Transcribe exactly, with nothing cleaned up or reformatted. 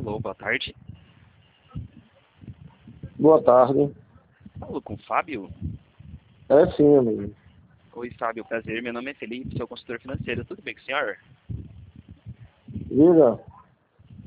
Alô, boa tarde. Boa tarde. Alô, com o Fábio? É sim, amigo. Oi, Fábio, prazer. Meu nome é Felipe, sou consultor financeiro. Tudo bem com o senhor? Diga.